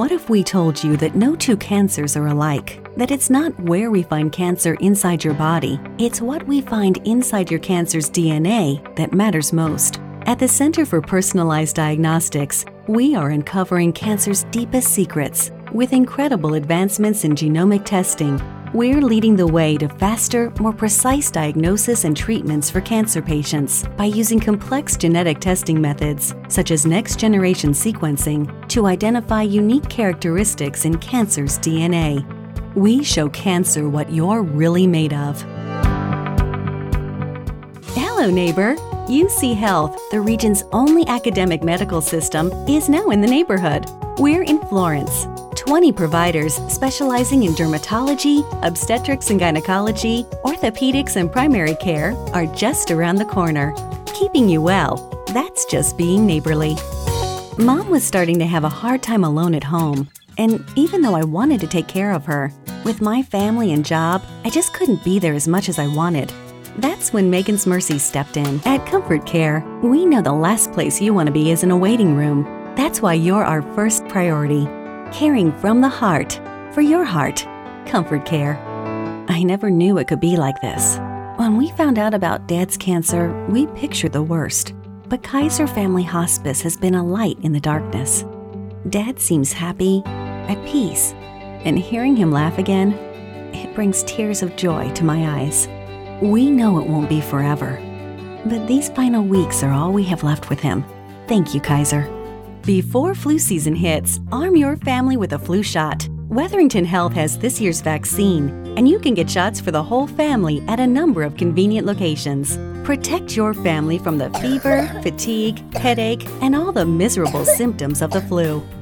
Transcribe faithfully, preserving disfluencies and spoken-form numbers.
What if we told you that no two cancers are alike? That it's not where we find cancer inside your body, it's what we find inside your cancer's D N A that matters most. At the Center for Personalized Diagnostics, we are uncovering cancer's deepest secrets. With incredible advancements in genomic testing, we're leading the way to faster, more precise diagnosis and treatments for cancer patients by using complex genetic testing methods, such as next-generation sequencing, to identify unique characteristics in cancer's D N A. We show cancer what you're really made of. Hello, neighbor. U C Health, the region's only academic medical system, is now in the neighborhood. We're in Florence. twenty providers specializing in dermatology, obstetrics and gynecology, orthopedics and primary care are just around the corner. Keeping you well, that's just being neighborly. Mom was starting to have a hard time alone at home, and even though I wanted to take care of her, with my family and job, I just couldn't be there as much as I wanted. That's when Megan's Mercy stepped in. At Comfort Care, we know the last place you want to be is in a waiting room. That's why you're our first priority. Caring from the heart, for your heart. Comfort Care. I never knew it could be like this. When we found out about Dad's cancer, we pictured the worst. But Kaiser Family Hospice has been a light in the darkness. Dad seems happy, at peace, and hearing him laugh again, it brings tears of joy to my eyes. We know it won't be forever, but these final weeks are all we have left with him. Thank you, Kaiser. Before flu season hits, arm your family with a flu shot. Weatherington Health has this year's vaccine, and you can get shots for the whole family at a number of convenient locations. Protect your family from the fever, fatigue, headache, and all the miserable symptoms of the flu.